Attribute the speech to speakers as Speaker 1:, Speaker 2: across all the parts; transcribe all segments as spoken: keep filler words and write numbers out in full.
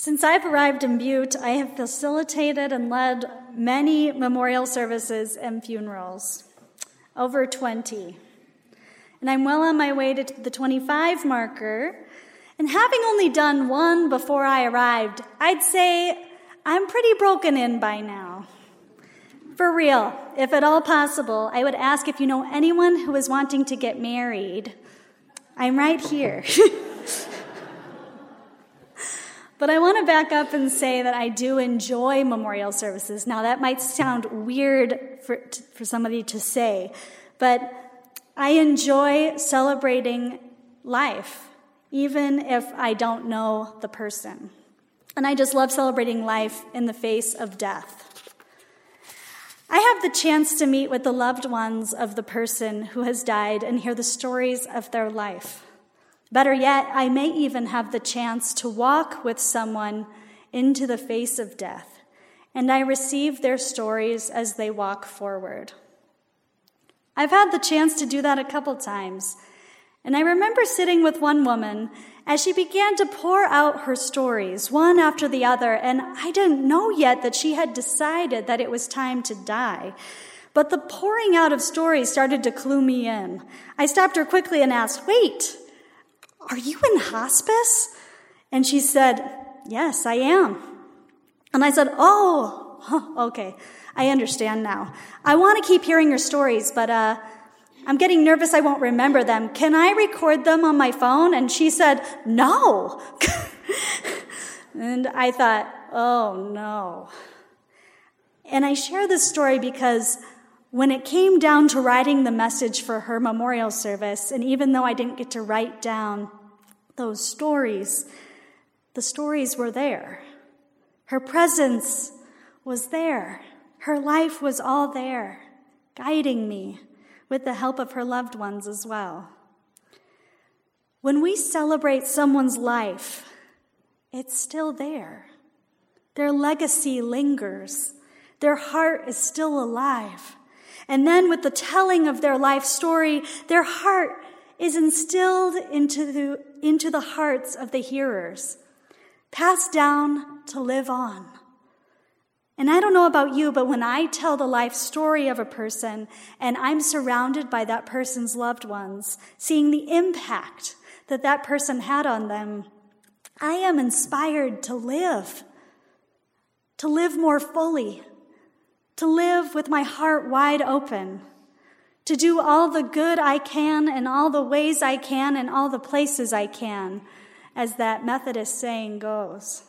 Speaker 1: Since I've arrived in Butte, I have facilitated and led many memorial services and funerals, over twenty. And I'm well on my way to the twenty-five marker. And having only done one before I arrived, I'd say I'm pretty broken in by now. For real, if at all possible, I would ask if you know anyone who is wanting to get married. I'm right here. But I want to back up and say that I do enjoy memorial services. Now, that might sound weird for, for somebody to say, but I enjoy celebrating life, even if I don't know the person. And I just love celebrating life in the face of death. I have the chance to meet with the loved ones of the person who has died and hear the stories of their life. Better yet, I may even have the chance to walk with someone into the face of death, and I receive their stories as they walk forward. I've had the chance to do that a couple times, and I remember sitting with one woman as she began to pour out her stories, one after the other, and I didn't know yet that she had decided that it was time to die. But the pouring out of stories started to clue me in. I stopped her quickly and asked, "Wait, are you in hospice?" And she said, "Yes, I am." And I said, "Oh, huh, okay, I understand now. I want to keep hearing your stories, but uh, I'm getting nervous I won't remember them. Can I record them on my phone?" And she said, "No." And I thought, oh no. And I share this story because when it came down to writing the message for her memorial service, and even though I didn't get to write down those stories, the stories were there. Her presence was there. Her life was all there, guiding me with the help of her loved ones as well. When we celebrate someone's life, it's still there. Their legacy lingers. Their heart is still alive. And then with the telling of their life story, their heart is instilled into the, into the hearts of the hearers, passed down to live on. And I don't know about you, but when I tell the life story of a person and I'm surrounded by that person's loved ones, seeing the impact that that person had on them, I am inspired to live, to live more fully, to live with my heart wide open, to do all the good I can in all the ways I can and all the places I can, as that Methodist saying goes.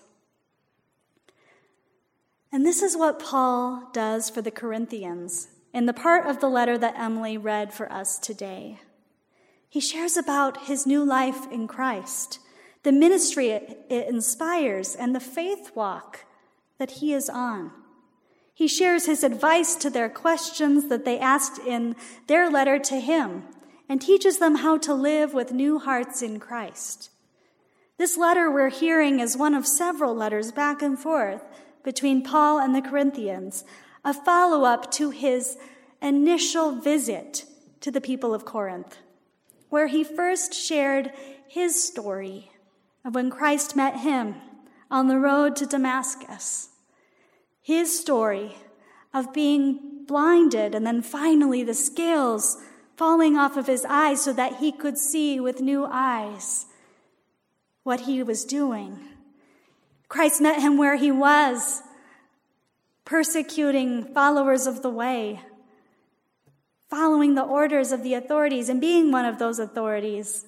Speaker 1: And this is what Paul does for the Corinthians in the part of the letter that Emily read for us today. He shares about his new life in Christ, the ministry it, it inspires, and the faith walk that he is on. He shares his advice to their questions that they asked in their letter to him and teaches them how to live with new hearts in Christ. This letter we're hearing is one of several letters back and forth between Paul and the Corinthians, a follow-up to his initial visit to the people of Corinth, where he first shared his story of when Christ met him on the road to Damascus. His story of being blinded and then finally the scales falling off of his eyes so that he could see with new eyes what he was doing. Christ met him where he was, persecuting followers of the way, following the orders of the authorities and being one of those authorities.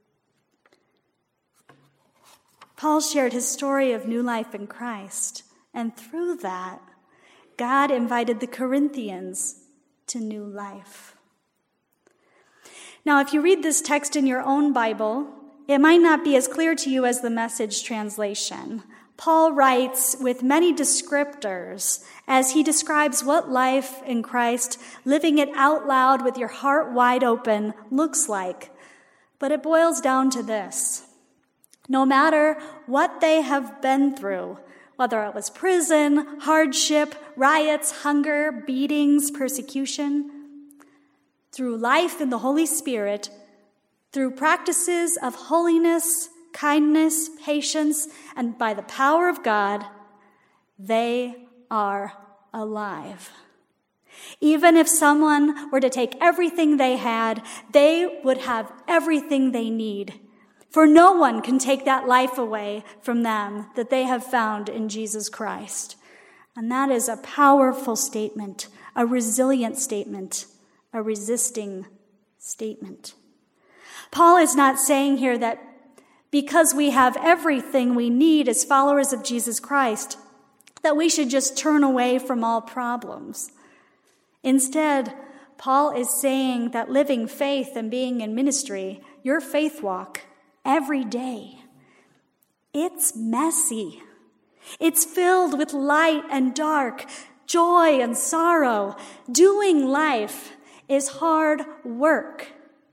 Speaker 1: Paul shared his story of new life in Christ. And through that, God invited the Corinthians to new life. Now, if you read this text in your own Bible, it might not be as clear to you as the Message translation. Paul writes with many descriptors as he describes what life in Christ, living it out loud with your heart wide open, looks like. But it boils down to this. No matter what they have been through, whether it was prison, hardship, riots, hunger, beatings, persecution, through life in the Holy Spirit, through practices of holiness kindness, patience, and by the power of God, they are alive. Even if someone were to take everything they had, they would have everything they need. For no one can take that life away from them that they have found in Jesus Christ. And that is a powerful statement, a resilient statement, a resisting statement. Paul is not saying here that because we have everything we need as followers of Jesus Christ, that we should just turn away from all problems. Instead, Paul is saying that living faith and being in ministry, your faith walk every day, it's messy. It's filled with light and dark, joy and sorrow. Doing life is hard work.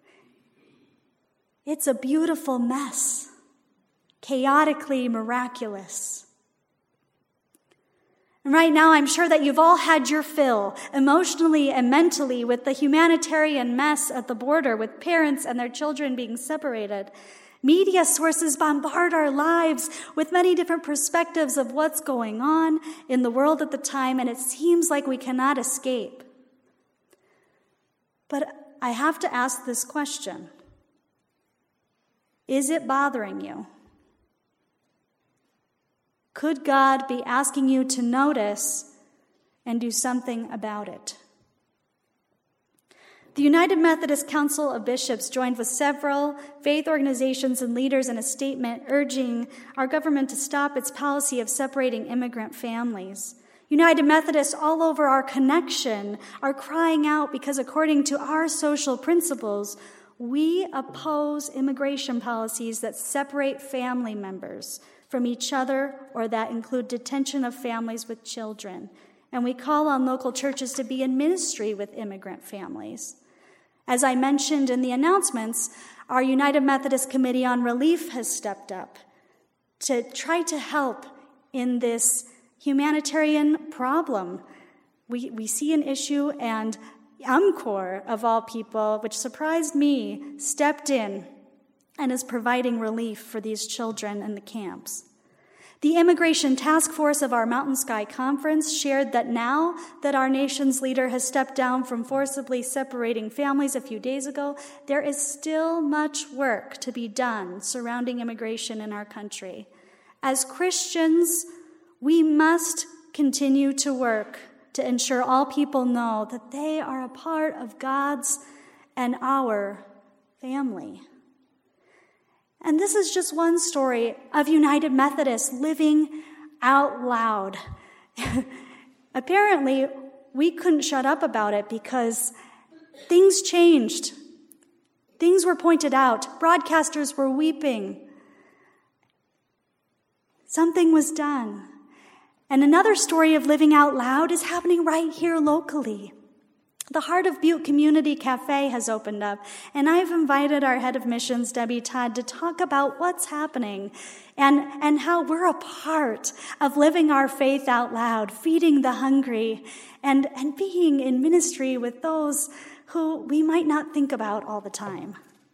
Speaker 1: It's a beautiful mess, chaotically miraculous. And right now, I'm sure that you've all had your fill, emotionally and mentally, with the humanitarian mess at the border, with parents and their children being separated. Media sources bombard our lives with many different perspectives of what's going on in the world at the time, and it seems like we cannot escape. But I have to ask this question. Is it bothering you? Could God be asking you to notice and do something about it? The United Methodist Council of Bishops joined with several faith organizations and leaders in a statement urging our government to stop its policy of separating immigrant families. United Methodists all over our connection are crying out because according to our social principles, we oppose immigration policies that separate family members from each other or that include detention of families with children. And we call on local churches to be in ministry with immigrant families. As I mentioned in the announcements, our United Methodist Committee on Relief has stepped up to try to help in this humanitarian problem. We, we see an issue, and UMCOR, of all people, which surprised me, stepped in and is providing relief for these children in the camps. The Immigration Task Force of our Mountain Sky Conference shared that now that our nation's leader has stepped down from forcibly separating families a few days ago, there is still much work to be done surrounding immigration in our country. As Christians, we must continue to work to ensure all people know that they are a part of God's and our family. And this is just one story of United Methodists living out loud. Apparently, we couldn't shut up about it because things changed. Things were pointed out. Broadcasters were weeping. Something was done. And another story of living out loud is happening right here locally. The Heart of Butte Community Cafe has opened up, and I've invited our head of missions, Debbie Todd, to talk about what's happening and, and how we're a part of living our faith out loud, feeding the hungry, and, and being in ministry with those who we might not think about all the time.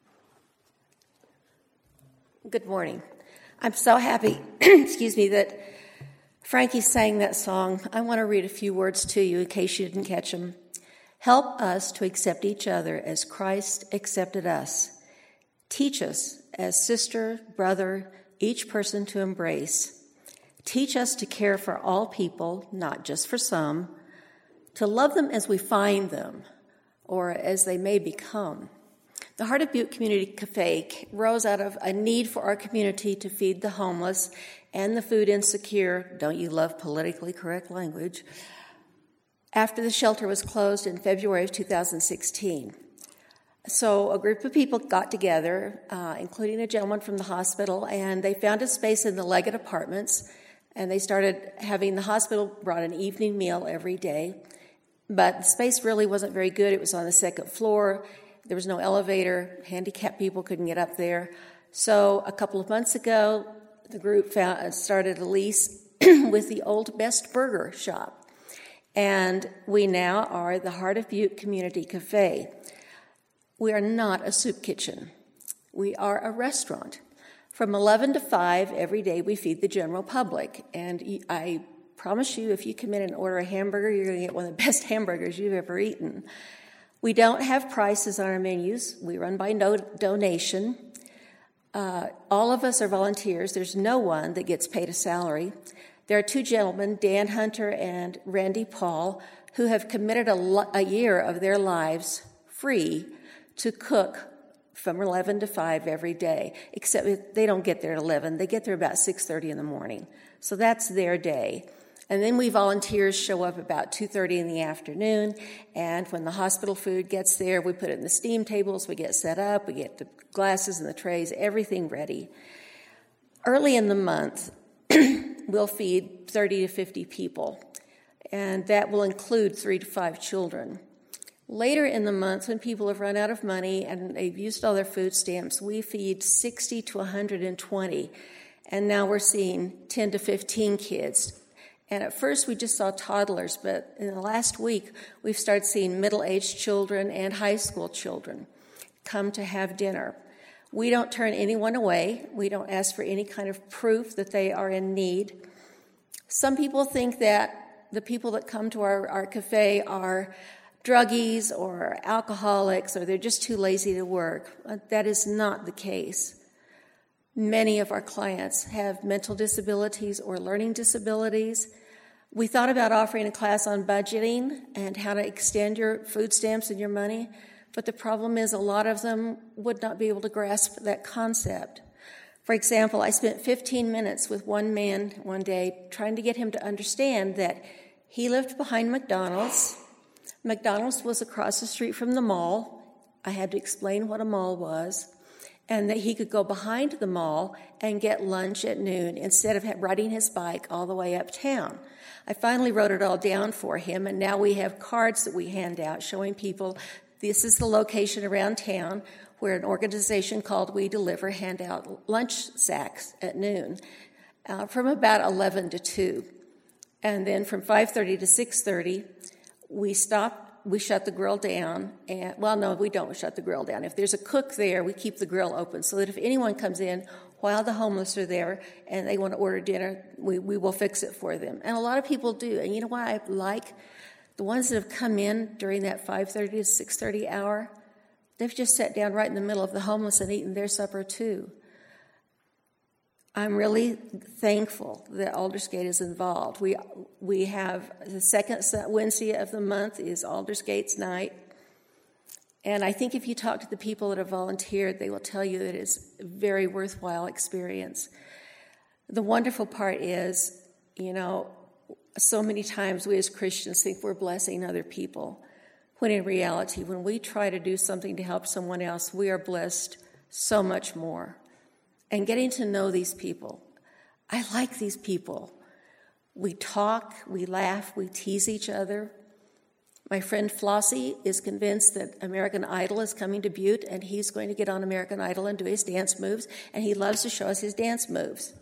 Speaker 2: Good morning. I'm so happy, excuse me, that Frankie sang that song. I want to read a few words to you in case you didn't catch them. Help us to accept each other as Christ accepted us. Teach us as sister, brother, each person to embrace. Teach us to care for all people, not just for some, to love them as we find them or as they may become. The Heart of Butte Community Cafe rose out of a need for our community to feed the homeless and the food insecure, don't you love politically correct language, after the shelter was closed in February of two thousand sixteen. So a group of people got together, uh, including a gentleman from the hospital, and they found a space in the Leggett Apartments, and they started having the hospital brought an evening meal every day. But the space really wasn't very good. It was on the second floor. There was no elevator. Handicapped people couldn't get up there. So a couple of months ago, the group found, started a lease with the old Best Burger shop. And we now are the Heart of Butte Community Cafe. We are not a soup kitchen. We are a restaurant. From eleven to five every day, we feed the general public. And I promise you, if you come in and order a hamburger, you're going to get one of the best hamburgers you've ever eaten. We don't have prices on our menus. We run by no donation. Uh, all of us are volunteers. There's no one that gets paid a salary. There are two gentlemen, Dan Hunter and Randy Paul, who have committed a, lo- a year of their lives free to cook from eleven to five every day, except they don't get there at eleven. They get there about six thirty in the morning. So that's their day. And then we volunteers show up about two thirty in the afternoon, and when the hospital food gets there, we put it in the steam tables, we get set up, we get the glasses and the trays, everything ready. Early in the month, we'll feed thirty to fifty people, and that will include three to five children. Later in the month, when people have run out of money and they've used all their food stamps, we feed sixty to one hundred twenty, and now we're seeing ten to fifteen kids. And at first we just saw toddlers, but in the last week we've started seeing middle-aged children and high school children come to have dinner. We don't turn anyone away. We don't ask for any kind of proof that they are in need. Some people think that the people that come to our, our cafe are druggies or alcoholics, or they're just too lazy to work. That is not the case. Many of our clients have mental disabilities or learning disabilities. We thought about offering a class on budgeting and how to extend your food stamps and your money, but the problem is a lot of them would not be able to grasp that concept. For example, I spent fifteen minutes with one man one day trying to get him to understand that he lived behind McDonald's. McDonald's was across the street from the mall. I had to explain what a mall was. And that he could go behind the mall and get lunch at noon instead of riding his bike all the way uptown. I finally wrote it all down for him, and now we have cards that we hand out showing people this is the location around town where an organization called We Deliver hand out lunch sacks at noon uh, from about eleven to two. And then from five thirty to six thirty, we stop. We shut the grill down, and well, no, we don't shut the grill down. If there's a cook there, we keep the grill open so that if anyone comes in while the homeless are there and they want to order dinner, we, we will fix it for them. And a lot of people do. And you know what I like? The ones that have come in during that five thirty to six thirty hour, they've just sat down right in the middle of the homeless and eaten their supper too. I'm really thankful that Aldersgate is involved. We we have the second Wednesday of the month is Aldersgate's night. And I think if you talk to the people that have volunteered, they will tell you that it's a very worthwhile experience. The wonderful part is, you know, so many times we as Christians think we're blessing other people, when in reality, when we try to do something to help someone else, we are blessed so much more. And getting to know these people. I like these people. We talk, we laugh, we tease each other. My friend Flossie is convinced that American Idol is coming to Butte, and he's going to get on American Idol and do his dance moves, and he loves to show us his dance moves.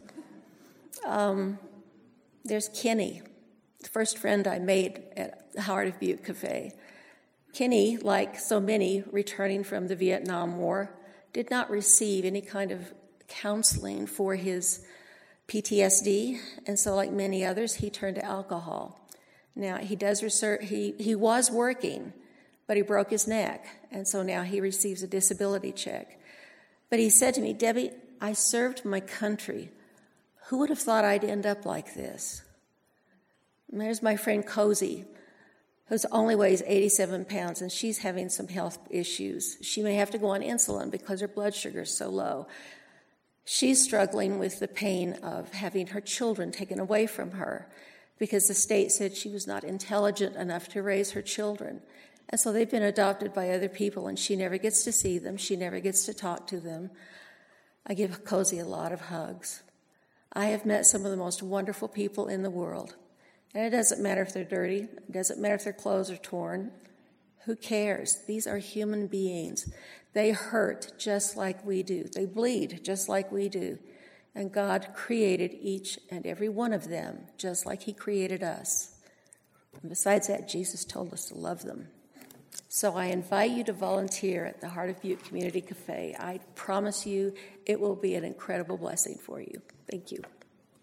Speaker 2: Um, there's Kenny, the first friend I made at the Heart of Butte Cafe. Kenny, like so many returning from the Vietnam War, did not receive any kind of counseling for his P T S D, and so like many others, he turned to alcohol. Now, he does research, he, he was working, but he broke his neck, and so now he receives a disability check. But he said to me, Debbie, I served my country. Who would have thought I'd end up like this? And there's my friend Cozy, who only weighs eighty-seven pounds, and she's having some health issues. She may have to go on insulin because her blood sugar is so low. She's struggling with the pain of having her children taken away from her because the state said she was not intelligent enough to raise her children. And so they've been adopted by other people, and she never gets to see them. She never gets to talk to them. I give Cozy a lot of hugs. I have met some of the most wonderful people in the world. And it doesn't matter if they're dirty. It doesn't matter if their clothes are torn. Who cares? These are human beings. They hurt just like we do. They bleed just like we do. And God created each and every one of them just like he created us. And besides that, Jesus told us to love them. So I invite you to volunteer at the Heart of Butte Community Cafe. I promise you it will be an incredible blessing for you. Thank you.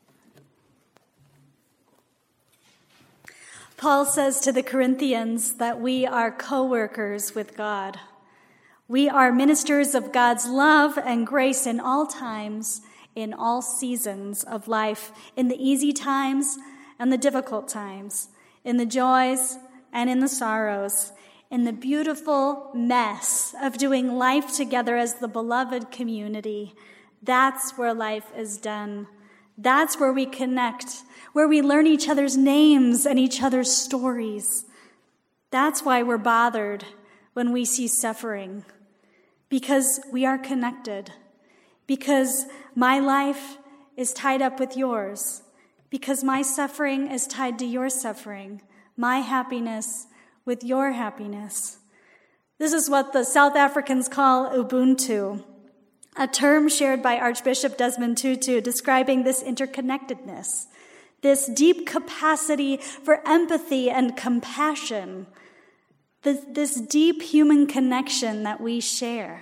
Speaker 1: Paul says to the Corinthians that we are co-workers with God. We are ministers of God's love and grace in all times, in all seasons of life, in the easy times and the difficult times, in the joys and in the sorrows, in the beautiful mess of doing life together as the beloved community. That's where life is done. That's where we connect, where we learn each other's names and each other's stories. That's why we're bothered when we see suffering, because we are connected, because my life is tied up with yours, because my suffering is tied to your suffering, my happiness with your happiness. This is what the South Africans call Ubuntu, a term shared by Archbishop Desmond Tutu describing this interconnectedness, this deep capacity for empathy and compassion, this, this deep human connection that we share.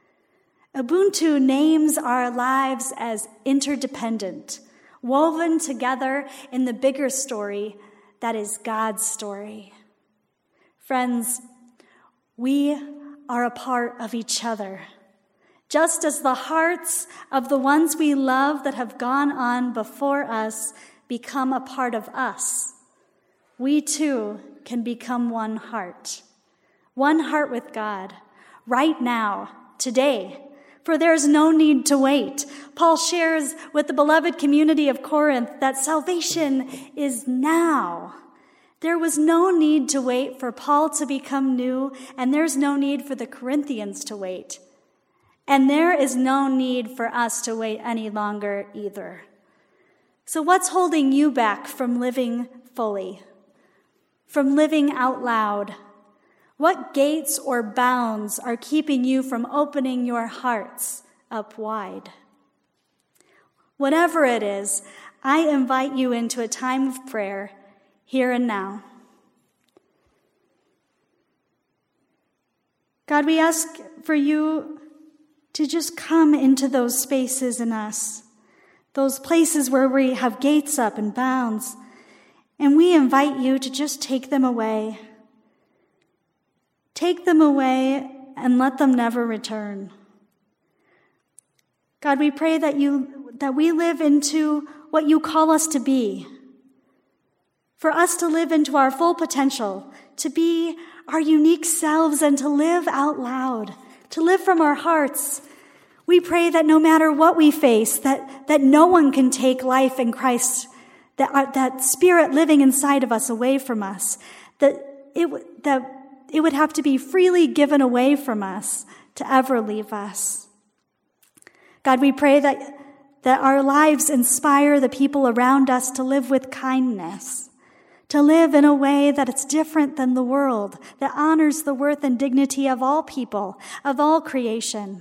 Speaker 1: Ubuntu names our lives as interdependent, woven together in the bigger story that is God's story. Friends, we are a part of each other. Just as the hearts of the ones we love that have gone on before us become a part of us, we too can become one heart. One heart with God, right now, today, for there is no need to wait. Paul shares with the beloved community of Corinth that salvation is now. There was no need to wait for Paul to become new, and there's no need for the Corinthians to wait. And there is no need for us to wait any longer either. So what's holding you back from living fully, from living out loud? What gates or bounds are keeping you from opening your hearts up wide? Whatever it is, I invite you into a time of prayer here and now. God, we ask for you to just come into those spaces in us, those places where we have gates up and bounds, and we invite you to just take them away. Take them away and let them never return. God, we pray that you that we live into what you call us to be, for us to live into our full potential, to be our unique selves and to live out loud, to live from our hearts. We pray that no matter what we face, that, that no one can take life in Christ, that, that spirit living inside of us away from us, that it, that it would have to be freely given away from us to ever leave us. God, we pray that, that our lives inspire the people around us to live with kindness, to live in a way that it's different than the world, that honors the worth and dignity of all people, of all creation.